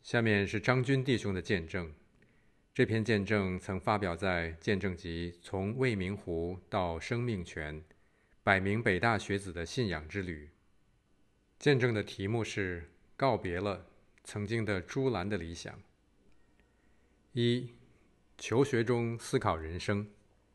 下面是张军弟兄的见证。这篇见证曾发表在见证集《从未名湖到生命泉：100名北大学子的信仰之旅》。见证的题目是告别了曾经的朱兰的理想。1. 求学中思考人生。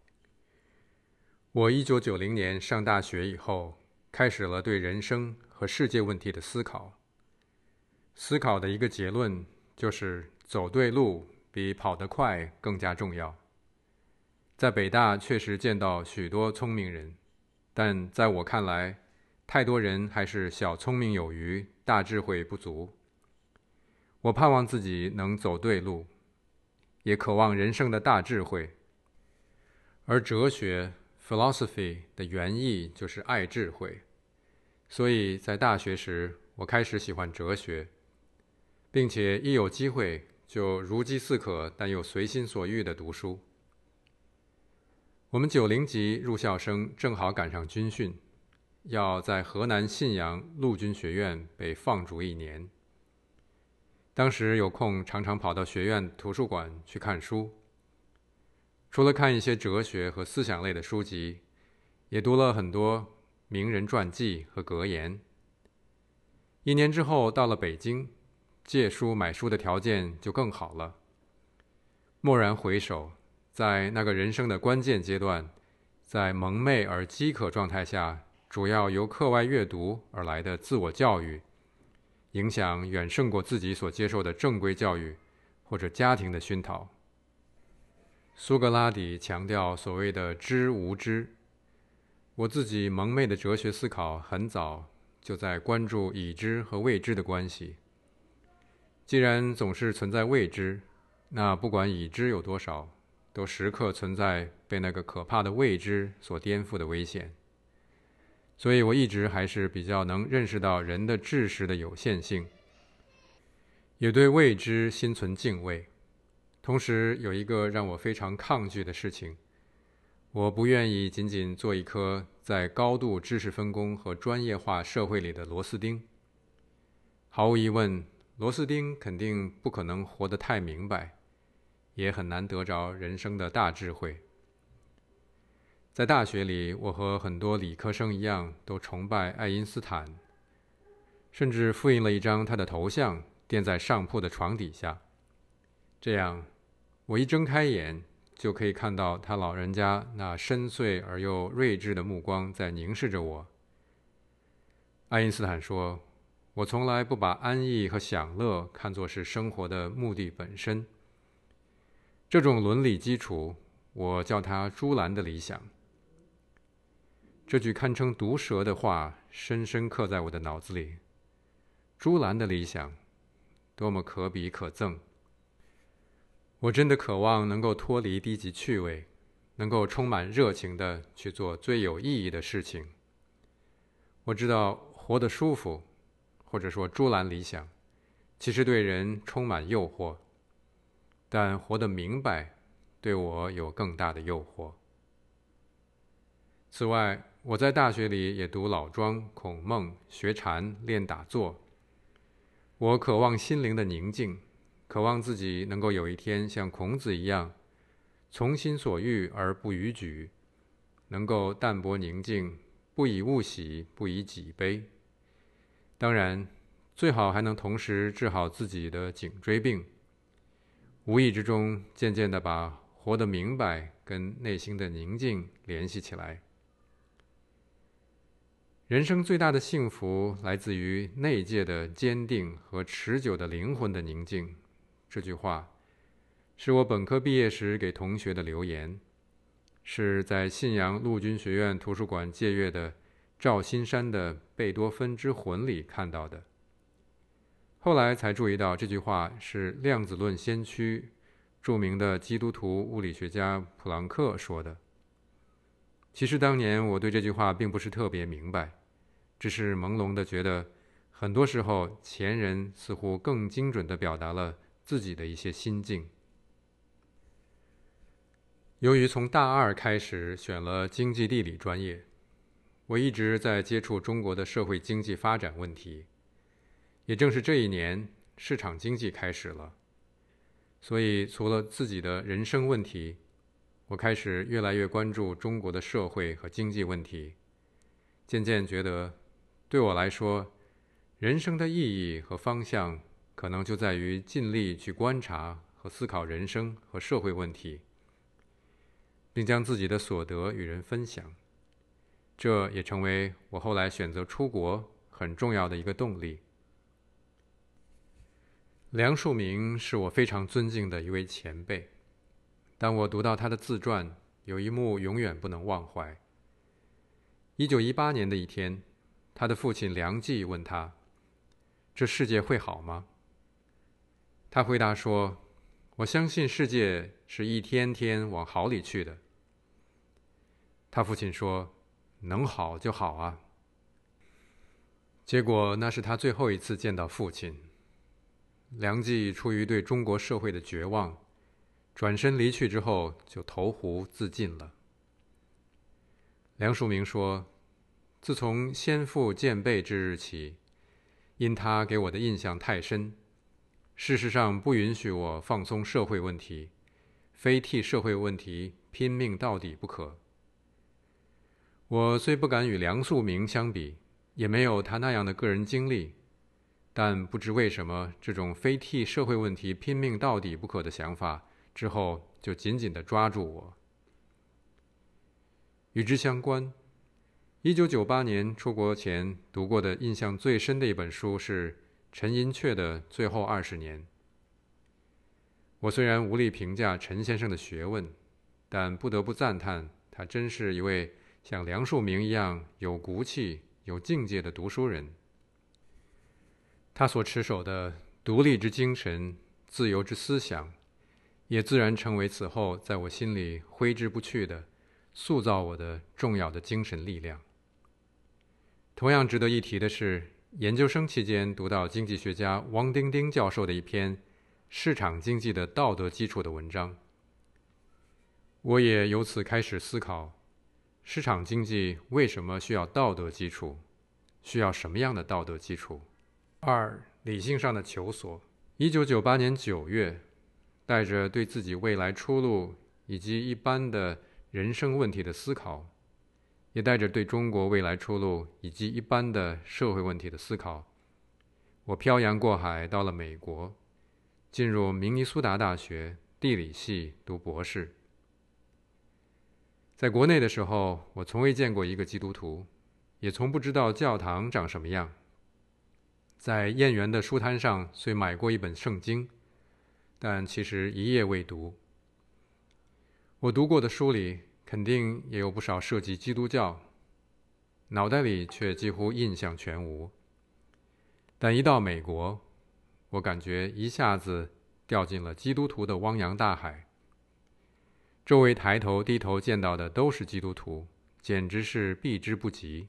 我1990年上大学以后，开始了对人生和世界问题的思考。思考的一个结论就是走对路比跑得快更加重要。在北大确实见到许多聪明人，但在我看来，太多人还是小聪明有余，大智慧不足。我盼望自己能走对路，也渴望人生的大智慧。而哲学 philosophy 的原意就是爱智慧，所以在大学时我开始喜欢哲学，并且一有机会就如饥似渴但又随心所欲地读书。我们90级入校生正好赶上军训，要在河南信阳陆军学院被放逐1年。当时有空常常跑到学院图书馆去看书，除了看一些哲学和思想类的书籍，也读了很多名人传记和格言。1年之后到了北京，借书买书的条件就更好了。蓦然回首，在那个人生的关键阶段，在蒙昧而饥渴状态下，主要由课外阅读而来的自我教育，影响远胜过自己所接受的正规教育或者家庭的熏陶。苏格拉底强调所谓的知无知，我自己蒙昧的哲学思考很早就在关注已知和未知的关系。既然总是存在未知，那不管已知有多少，都时刻存在被那个可怕的未知所颠覆的危险。所以我一直还是比较能认识到人的知识的有限性，也对未知心存敬畏。同时有一个让我非常抗拒的事情，我不愿意仅仅做一颗在高度知识分工和专业化社会里的螺丝钉。毫无疑问，螺丝钉肯定不可能活得太明白，也很难得着人生的大智慧。在大学里，我和很多理科生一样，都崇拜爱因斯坦，甚至复印了一张他的头像垫在上铺的床底下。这样，我一睁开眼就可以看到他老人家那深邃而又睿智的目光在凝视着我。爱因斯坦说，我从来不把安逸和享乐看作是生活的目的本身。这种伦理基础，我叫它朱兰的理想。这句堪称毒舌的话深深刻在我的脑子里。朱兰的理想，多么可比可憎！我真的渴望能够脱离低级趣味，能够充满热情地去做最有意义的事情。我知道活得舒服，或者说朱兰理想，其实对人充满诱惑，但活得明白对我有更大的诱惑。此外，我在大学里也读老庄、孔孟，学禅、练打坐。我渴望心灵的宁静，渴望自己能够有一天像孔子一样，从心所欲而不逾矩，能够淡泊宁静，不以物喜，不以己悲。当然，最好还能同时治好自己的颈椎病，无意之中渐渐地把活得明白跟内心的宁静联系起来。人生最大的幸福来自于内界的坚定和持久的灵魂的宁静。这句话是我本科毕业时给同学的留言，是在信阳陆军学院图书馆借阅的赵新山的《贝多芬之魂》里看到的。后来才注意到这句话是量子论先驱、著名的基督徒物理学家普朗克说的。其实当年我对这句话并不是特别明白，只是朦胧地觉得很多时候前人似乎更精准地表达了自己的一些心境。由于从大2开始选了经济地理专业，我一直在接触中国的社会经济发展问题。也正是这一年， 市场经济开始了。所以除了自己的人生问题，我开始越来越关注中国的社会和经济问题，渐渐觉得对我来说，人生的意义和方向可能就在于尽力去观察和思考人生和社会问题，并将自己的所得与人分享。这也成为我后来选择出国很重要的一个动力。梁漱溟是我非常尊敬的一位前辈，当我读到他的自传，有一幕永远不能忘怀。1918年的一天，他的父亲梁冀问他：“这世界会好吗？”他回答说：“我相信世界是一天天往好里去的。”他父亲说：“能好就好啊。”结果那是他最后一次见到父亲。梁冀出于对中国社会的绝望，转身离去之后就投湖自尽了。梁漱溟说：“自从先父见辈之日起，因他给我的印象太深，事实上不允许我放松社会问题，非替社会问题拼命到底不可。我虽不敢与梁漱溟相比，也没有他那样的个人经历，但不知为什么，这种非替社会问题拼命到底不可的想法之后就紧紧地抓住我。”与之相关，1998年出国前读过的印象最深的一本书是陈寅恪的《最后20年》。我虽然无力评价陈先生的学问，但不得不赞叹他真是一位像梁漱溟一样有骨气、有境界的读书人。他所持守的独立之精神、自由之思想，也自然成为此后在我心里挥之不去的、塑造我的重要的精神力量。同样值得一提的是，研究生期间读到经济学家汪丁丁教授的一篇《市场经济的道德基础》的文章，我也由此开始思考，市场经济为什么需要道德基础，需要什么样的道德基础。2. 理性上的求索。1998年9月，带着对自己未来出路以及一般的人生问题的思考，也带着对中国未来出路以及一般的社会问题的思考，我漂洋过海到了美国，进入明尼苏达大学地理系读博士。在国内的时候，我从未见过一个基督徒，也从不知道教堂长什么样。在燕园的书摊上虽买过一本圣经，但其实一页未读。我读过的书里肯定也有不少涉及基督教，脑袋里却几乎印象全无。但一到美国，我感觉一下子掉进了基督徒的汪洋大海。周围抬头低头见到的都是基督徒，简直是避之不及。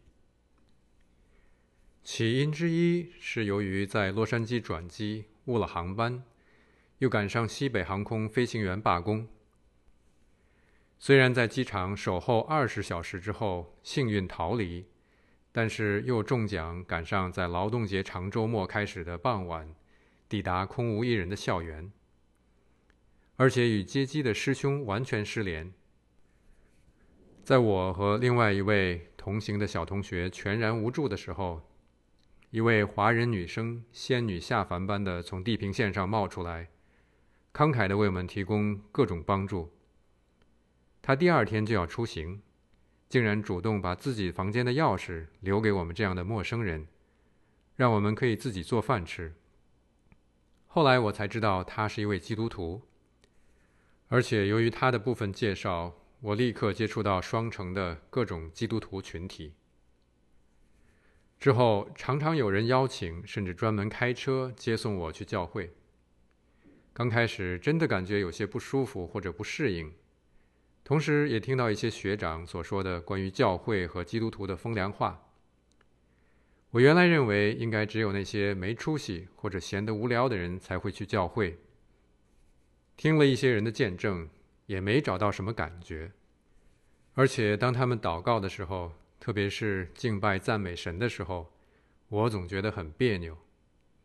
起因之一是由于在洛杉矶转机误了航班，又赶上西北航空飞行员罢工。虽然在机场守候20小时之后幸运逃离，但是又中奖赶上在劳动节长周末开始的傍晚抵达空无一人的校园，而且与接机的师兄完全失联。在我和另外一位同行的小同学全然无助的时候，一位华人女生仙女下凡般的从地平线上冒出来，慷慨地为我们提供各种帮助。她第2天就要出行，竟然主动把自己房间的钥匙留给我们这样的陌生人，让我们可以自己做饭吃。后来我才知道她是一位基督徒，而且由于她的部分介绍，我立刻接触到双城的各种基督徒群体。之后常常有人邀请，甚至专门开车接送我去教会。刚开始真的感觉有些不舒服或者不适应，同时也听到一些学长所说的关于教会和基督徒的风凉话。我原来认为应该只有那些没出息或者闲得无聊的人才会去教会，听了一些人的见证，也没找到什么感觉。而且当他们祷告的时候，特别是敬拜赞美神的时候，我总觉得很别扭，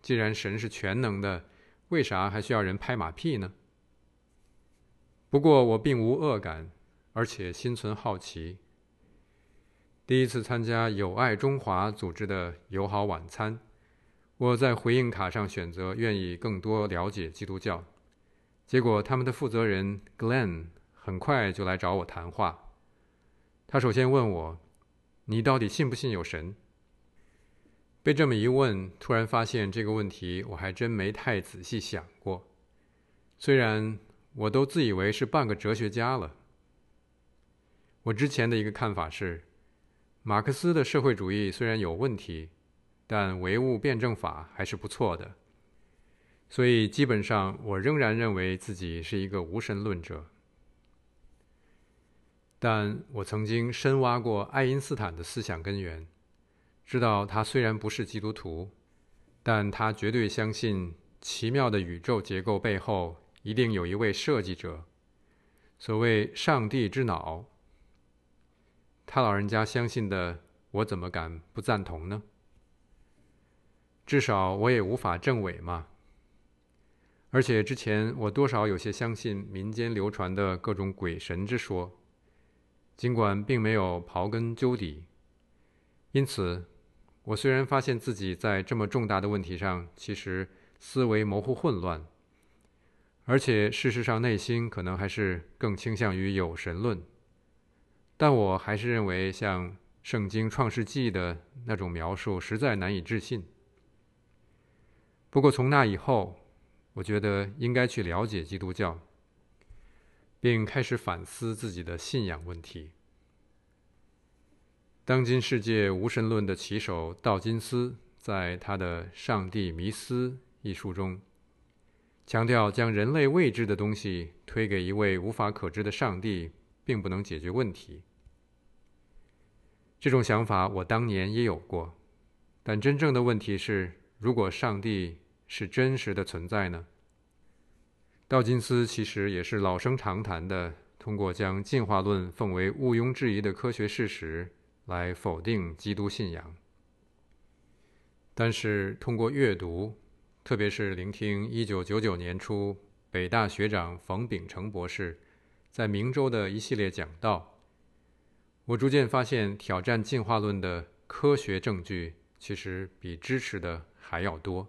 既然神是全能的，为啥还需要人拍马屁呢？不过我并无恶感，而且心存好奇。第一次参加友爱中华组织的友好晚餐，我在回应卡上选择愿意更多了解基督教。结果他们的负责人 Glenn 很快就来找我谈话。他首先问我，你到底信不信有神？被这么一问，突然发现这个问题我还真没太仔细想过。虽然我都自以为是半个哲学家了。我之前的一个看法是，马克思的社会主义虽然有问题，但唯物辩证法还是不错的。所以基本上我仍然认为自己是一个无神论者。但我曾经深挖过爱因斯坦的思想根源，知道他虽然不是基督徒，但他绝对相信奇妙的宇宙结构背后一定有一位设计者，所谓上帝之脑。他老人家相信的，我怎么敢不赞同呢？至少我也无法证伪嘛。而且之前我多少有些相信民间流传的各种鬼神之说，尽管并没有刨根究底。因此我虽然发现自己在这么重大的问题上其实思维模糊混乱，而且事实上内心可能还是更倾向于有神论，但我还是认为像圣经创世纪的那种描述实在难以置信。不过从那以后，我觉得应该去了解基督教，并开始反思自己的信仰问题。当今世界无神论的旗手道金斯在他的《上帝迷思》一书中，强调将人类未知的东西推给一位无法可知的上帝，并不能解决问题。这种想法我当年也有过，但真正的问题是，如果上帝是真实的存在呢？道金斯其实也是老生常谈的，通过将进化论奉为毋庸置疑的科学事实来否定基督信仰。但是通过阅读，特别是聆听1999年初北大学长冯秉成博士在明州的一系列讲道，我逐渐发现挑战进化论的科学证据其实比支持的还要多。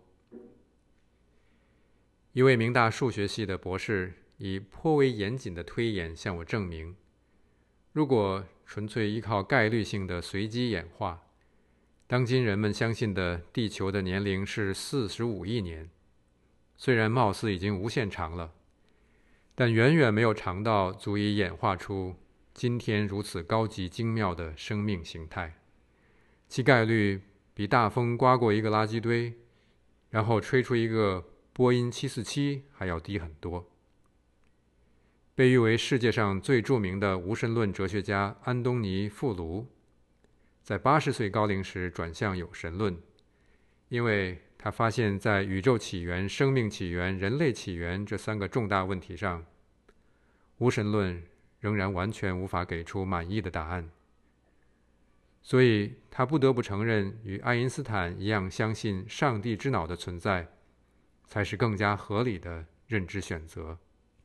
一位明大数学系的博士以颇为严谨的推演向我证明，如果纯粹依靠概率性的随机演化，当今人们相信的地球的年龄是45亿年，虽然貌似已经无限长了，但远远没有长到足以演化出今天如此高级精妙的生命形态，其概率比大风刮过一个垃圾堆，然后吹出一个波音747还要低很多。被誉为世界上最著名的无神论哲学家安东尼·富卢，在80岁高龄时转向有神论，因为他发现在宇宙起源、生命起源、人类起源这3个重大问题上，无神论仍然完全无法给出满意的答案。所以他不得不承认，与爱因斯坦一样相信上帝之脑的存在，才是更加合理的认知选择。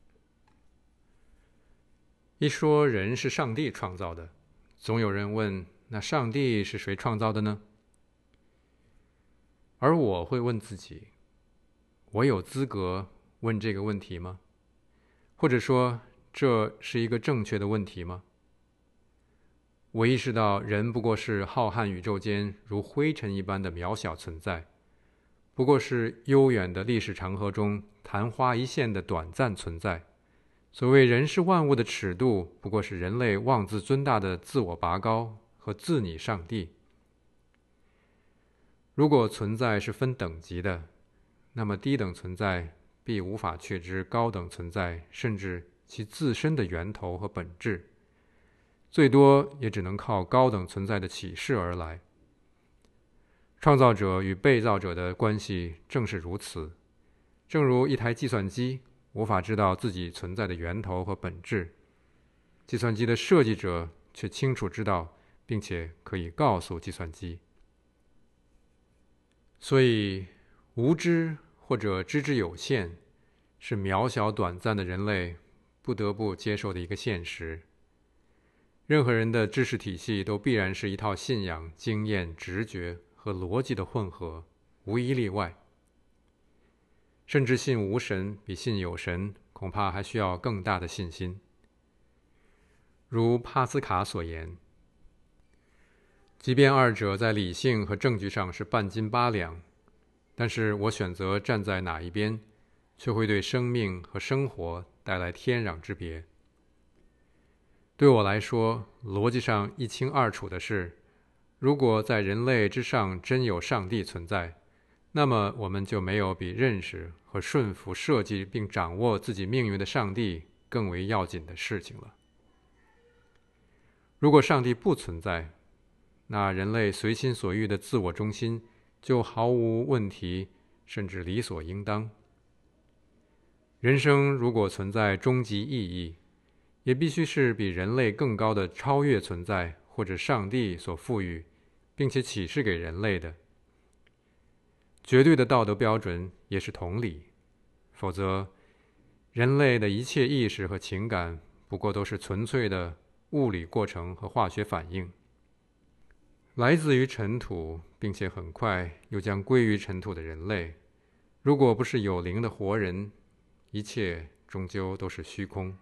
一说人是上帝创造的，总有人问，那上帝是谁创造的呢？而我会问自己，我有资格问这个问题吗？或者说，这是一个正确的问题吗？我意识到人不过是浩瀚宇宙间如灰尘一般的渺小存在，不过是悠远的历史长河中昙花一现的短暂存在。所谓人是万物的尺度，不过是人类妄自尊大的自我拔高和自拟上帝。如果存在是分等级的，那么低等存在必无法确知高等存在甚至其自身的源头和本质，最多也只能靠高等存在的启示而来。创造者与被造者的关系正是如此，正如一台计算机无法知道自己存在的源头和本质，计算机的设计者却清楚知道，并且可以告诉计算机。所以无知或者知之有限，是渺小短暂的人类不得不接受的一个现实。任何人的知识体系都必然是一套信仰、经验、直觉和逻辑的混合，无一例外。甚至信无神比信有神恐怕还需要更大的信心。如帕斯卡所言，即便二者在理性和证据上是半斤八两，但是我选择站在哪一边，却会对生命和生活带来天壤之别。对我来说，逻辑上一清二楚的是，如果在人类之上真有上帝存在，那么我们就没有比认识和顺服设计并掌握自己命运的上帝更为要紧的事情了。如果上帝不存在，那人类随心所欲的自我中心就毫无问题，甚至理所应当。人生如果存在终极意义，也必须是比人类更高的超越存在或者上帝所赋予并且启示给人类的。绝对的道德标准也是同理，否则人类的一切意识和情感不过都是纯粹的物理过程和化学反应，来自于尘土并且很快又将归于尘土的人类，如果不是有灵的活人，一切终究都是虚空。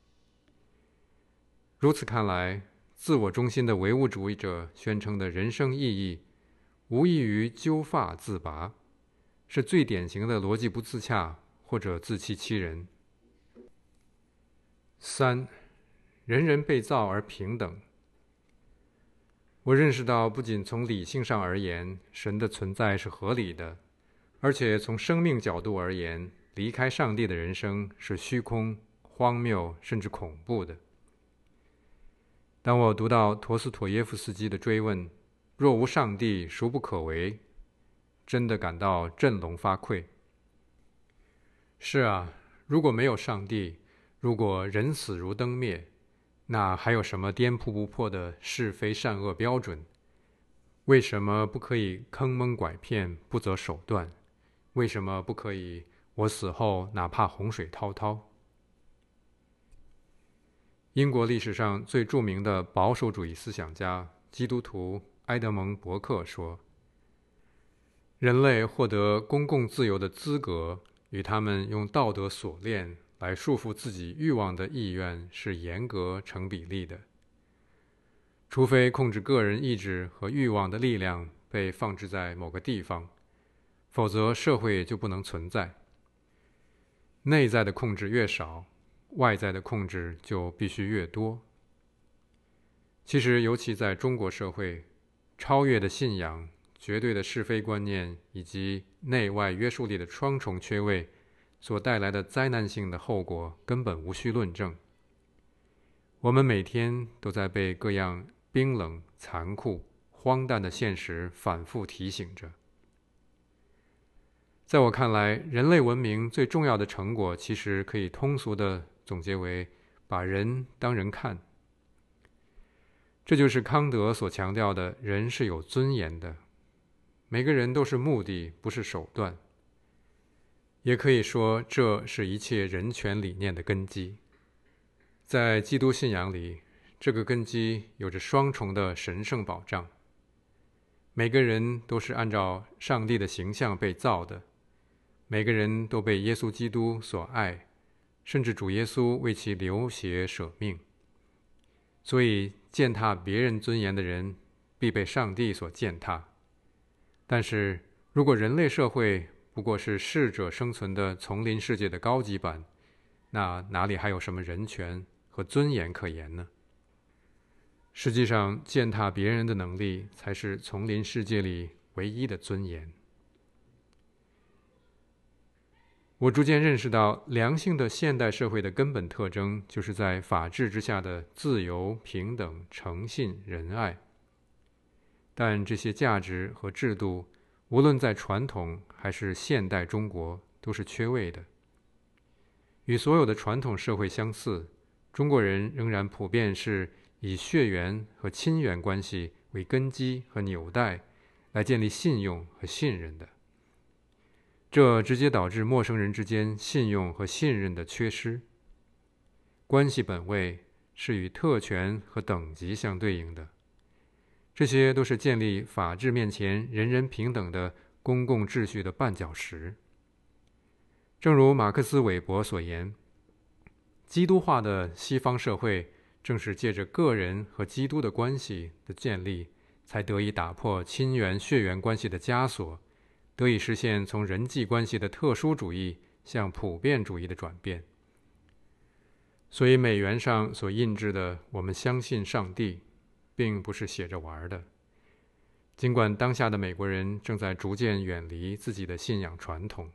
如此看来，自我中心的唯物主义者宣称的人生意义无异于揪发自拔，是最典型的逻辑不自洽或者自欺欺人。3. 人人被造而平等。我认识到，不仅从理性上而言，神的存在是合理的，而且从生命角度而言，离开上帝的人生是虚空、荒谬甚至恐怖的。当我读到陀思妥耶夫斯基的追问“若无上帝，孰不可为”，真的感到振聋发聩。是啊，如果没有上帝，如果人死如灯灭，那还有什么颠扑不破的是非善恶标准？为什么不可以坑蒙拐骗，不择手段？为什么不可以我死后哪怕洪水滔滔？英国历史上最著名的保守主义思想家基督徒埃德蒙·伯克说，人类获得公共自由的资格与他们用道德锁链来束缚自己欲望的意愿是严格成比例的。除非控制个人意志和欲望的力量被放置在某个地方，否则社会就不能存在。内在的控制越少，外在的控制就必须越多。其实，尤其在中国社会，超越的信仰、绝对的是非观念以及内外约束力的双重缺位所带来的灾难性的后果根本无需论证。我们每天都在被各样冰冷、残酷、荒诞的现实反复提醒着。在我看来，人类文明最重要的成果其实可以通俗地总结为把人当人看。这就是康德所强调的人是有尊严的，每个人都是目的，不是手段。也可以说，这是一切人权理念的根基。在基督信仰里，这个根基有着双重的神圣保障。每个人都是按照上帝的形象被造的，每个人都被耶稣基督所爱，甚至主耶稣为其流血舍命。所以践踏别人尊严的人必被上帝所践踏。但是如果人类社会不过是适者生存的丛林世界的高级版，那哪里还有什么人权和尊严可言呢？实际上，践踏别人的能力才是丛林世界里唯一的尊严。我逐渐认识到，良性的现代社会的根本特征就是在法治之下的自由、平等、诚信、仁爱。但这些价值和制度，无论在传统还是现代中国，都是缺位的。与所有的传统社会相似，中国人仍然普遍是以血缘和亲缘关系为根基和纽带，来建立信用和信任的。 这直接导致陌生人之间信用和信任的缺失。关系本位是与特权和等级相对应的，这些都是建立法治面前人人平等的公共秩序的绊脚石。正如马克思韦伯所言，基督化的西方社会正是借着个人和基督的关系的建立，才得以打破亲缘血缘关系的枷锁，得以实现从人际关系的特殊主义向普遍主义的转变。所以美元上所印制的"我们相信上帝"并不是写着玩的。尽管当下的美国人正在逐渐远离自己的信仰传统。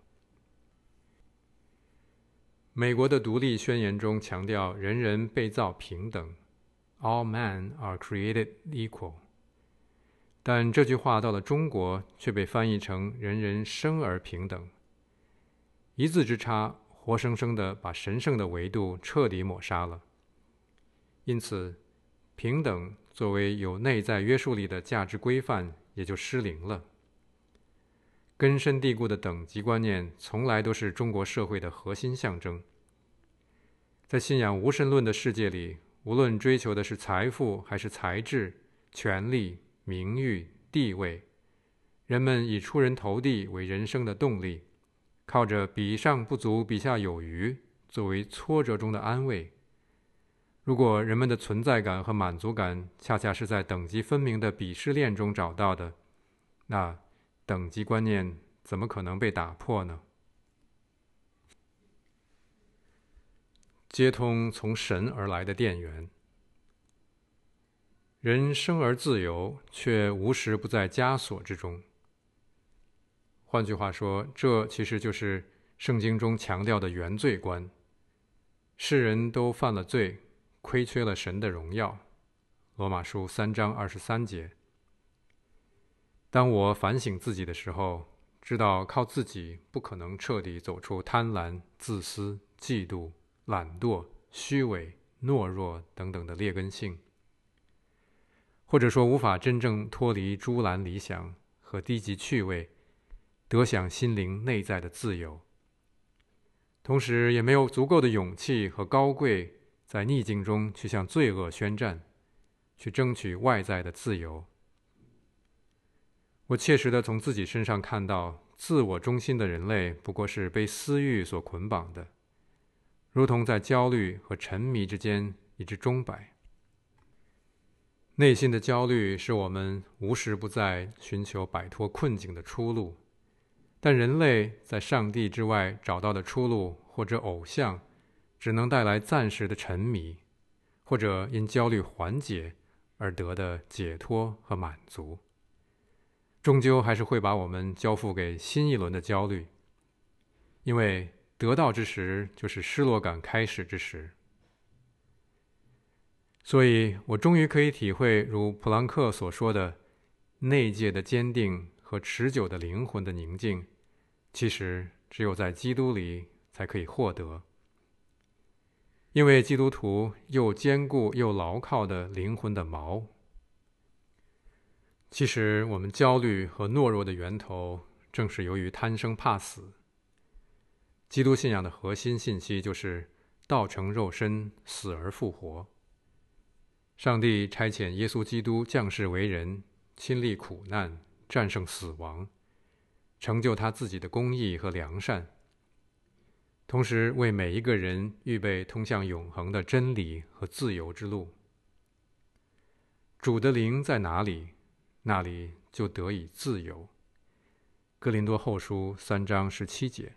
美国的独立宣言中强调人人被造平等 All men are created equal， 但这句话到了中国却被翻译成人人生而平等，一字之差，活生生地把神圣的维度彻底抹杀了。因此，平等作为有内在约束力的价值规范也就失灵了。根深蒂固的等级观念从来都是中国社会的核心象征。在信仰无神论的世界里，无论追求的是财富还是才智、权力、名誉、地位，人们以出人头地为人生的动力，靠着比上不足比下有余作为挫折中的安慰。如果人们的存在感和满足感恰恰是在等级分明的鄙视链中找到的，那等级观念怎么可能被打破呢？接通从神而来的电源。人生而自由，却无时不在枷锁之中。换句话说，这其实就是圣经中强调的原罪观。世人都犯了罪，亏缺了神的荣耀。罗马书3章23节。当我反省自己的时候，知道靠自己不可能彻底走出贪婪、自私、嫉妒、懒惰、虚伪、懦弱等等的劣根性，或者说无法真正脱离猪栏理想和低级趣味，得享心灵内在的自由，同时也没有足够的勇气和高贵在逆境中去向罪恶宣战，去争取外在的自由。我切实地从自己身上看到，自我中心的人类不过是被私欲所捆绑的，如同在焦虑和沉迷之间一直钟摆。内心的焦虑使我们无时不在寻求摆脱困境的出路，但人类在上帝之外找到的出路或者偶像，只能带来暂时的沉迷，或者因焦虑缓解而得的解脱和满足，终究还是会把我们交付给新一轮的焦虑，因为得到之时就是失落感开始之时。所以我终于可以体会如普朗克所说的，内界的坚定和持久的灵魂的宁静，其实只有在基督里才可以获得。因为基督徒又坚固又牢靠的灵魂的锚。其实我们焦虑和懦弱的源头正是由于贪生怕死。基督信仰的核心信息就是道成肉身，死而复活。上帝差遣耶稣基督降世为人，亲历苦难，战胜死亡，成就他自己的公义和良善，同时为每一个人预备通向永恒的真理和自由之路。主的灵在哪里，那里就得以自由。哥林多后书3章17节。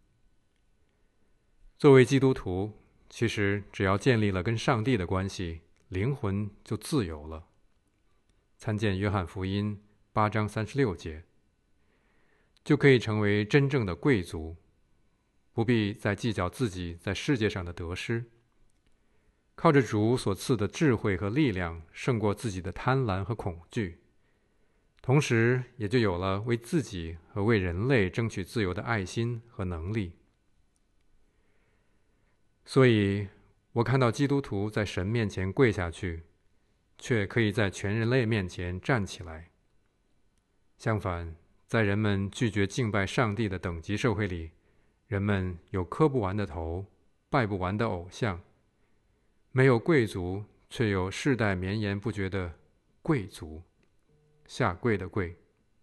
作为基督徒，其实只要建立了跟上帝的关系，灵魂就自由了。参见约翰福音8章36节，就可以成为真正的贵族，不必再计较自己在世界上的得失，靠着主所赐的智慧和力量胜过自己的贪婪和恐惧，同时也就有了为自己和为人类争取自由的爱心和能力。所以我看到基督徒在神面前跪下去，却可以在全人类面前站起来。相反， 在人们拒绝敬拜上帝的等级社会里，人们有磕不完的头，拜不完的偶像，没有贵族，却有世代绵延不绝的贵族，下跪的跪。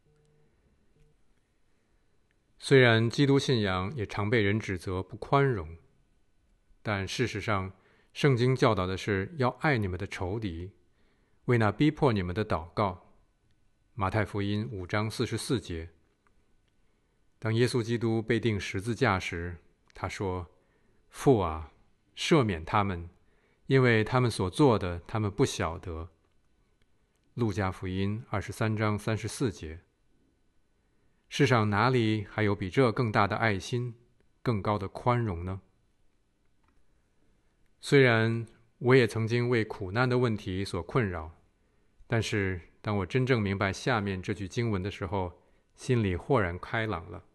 虽然基督信仰也常被人指责不宽容，但事实上，圣经教导的是要爱你们的仇敌，为那逼迫你们的祷告。马太福音5章44节。当耶稣基督被钉十字架时，他说：父啊，赦免他们，因为他们所做的，他们不晓得。路加福音23章34节。世上哪里还有比这更大的爱心，更高的宽容呢？虽然我也曾经为苦难的问题所困扰，但是当我真正明白下面这句经文的时候，心里豁然开朗了。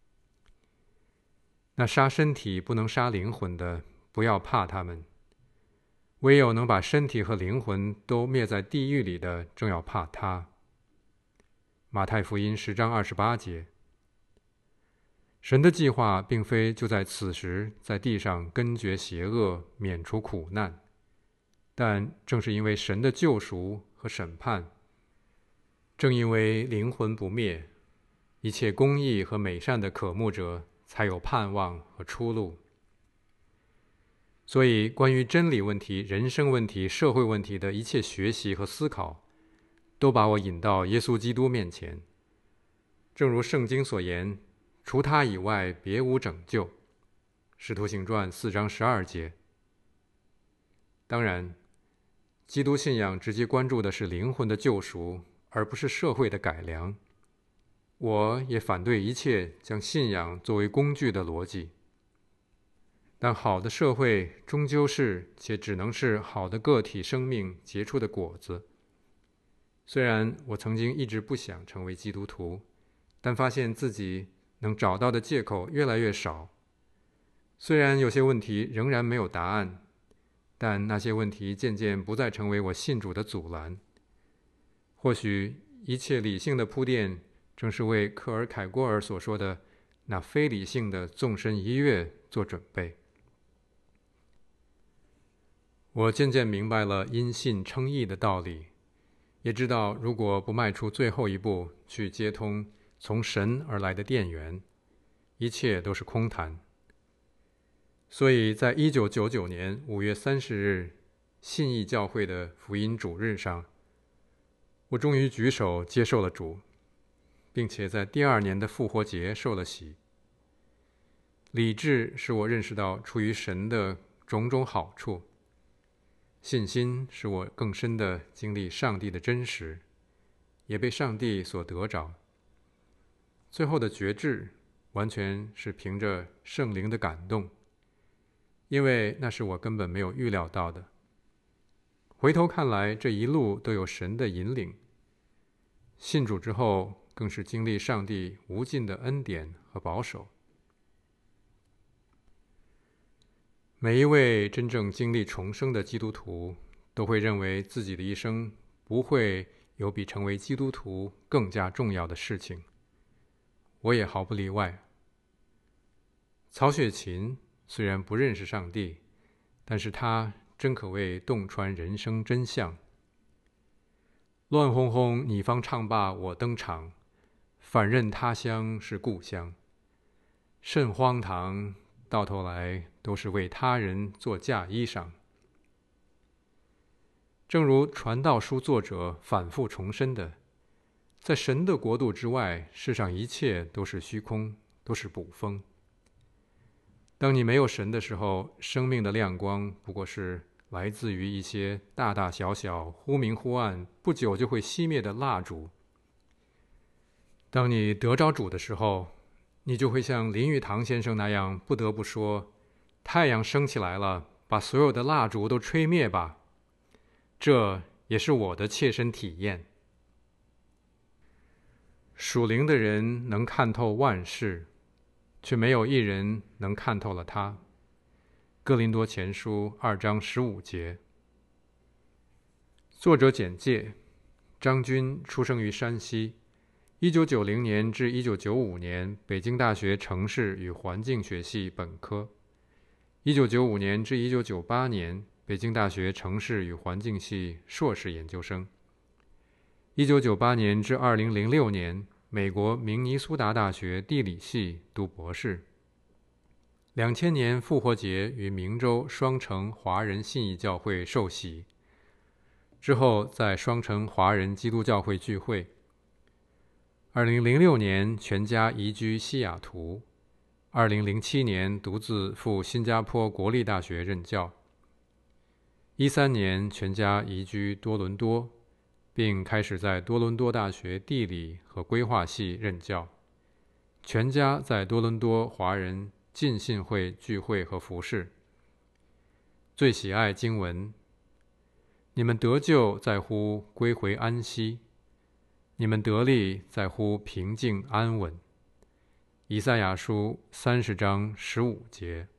那杀身体不能杀灵魂的，不要怕他们；唯有能把身体和灵魂都灭在地狱里的，正要怕他。马太福音10章28节。神的计划并非就在此时在地上根绝邪恶，免除苦难，但正是因为神的救赎和审判，正因为灵魂不灭，一切公义和美善的渴慕者才有盼望和出路。所以关于真理问题、人生问题、社会问题的一切学习和思考，都把我引到耶稣基督面前。正如圣经所言，除他以外别无拯救。使徒行传4章12节。当然，基督信仰直接关注的是灵魂的救赎，而不是社会的改良。我也反对一切将信仰作为工具的逻辑。但好的社会终究是且只能是好的个体生命结出的果子。虽然我曾经一直不想成为基督徒，但发现自己能找到的借口越来越少。虽然有些问题仍然没有答案，但那些问题渐渐不再成为我信主的阻拦。或许一切理性的铺垫，正是为克尔凯郭尔所说的那非理性的纵身一跃做准备。我渐渐明白了因信称义的道理，也知道如果不迈出最后一步去接通从神而来的电源，一切都是空谈。所以在1999年5月30日信义教会的福音主日上，我终于举手接受了主，并且在第2年的复活节受了洗。理智使我认识到出于神的种种好处，信心使我更深地经历上帝的真实，也被上帝所得着。最后的决志完全是凭着圣灵的感动，因为那是我根本没有预料到的。回头看来，这一路都有神的引领。信主之后，更是经历上帝无尽的恩典和保守。每一位真正经历重生的基督徒都会认为自己的一生不会有比成为基督徒更加重要的事情。我也毫不例外。曹雪芹虽然不认识上帝，但是他真可谓洞穿人生真相。乱哄哄你方唱罢我登场，反认他乡是故乡。甚荒唐，到头来都是为他人做嫁衣裳。正如传道书作者反复重申的，在神的国度之外，世上一切都是虚空，都是捕风。当你没有神的时候，生命的亮光不过是来自于一些大大小小、忽明忽暗、不久就会熄灭的蜡烛。当你得着主的时候，你就会像林语堂先生那样，不得不说：太阳升起来了，把所有的蜡烛都吹灭吧。这也是我的切身体验。属灵的人能看透万事，却没有一人能看透了他。哥林多前书2章15节。作者简介：张军出生于山西 1990年至1995年，北京大学城市与环境学系本科；1995年至1998年，北京大学城市与环境系硕士研究生；1998年至2006年，美国明尼苏达大学地理系读博士。2000年复活节于明州双城华人信义教会受洗，之后在双城华人基督教会聚会。2006年全家移居西雅图，2007年独自赴新加坡国立大学任教。13年全家移居多伦多，并开始在多伦多大学地理和规划系任教。全家在多伦多华人浸信会聚会和服事。最喜爱经文：你们得救在乎归回安息，你们得力在乎平静安稳。以赛亚书30章15节。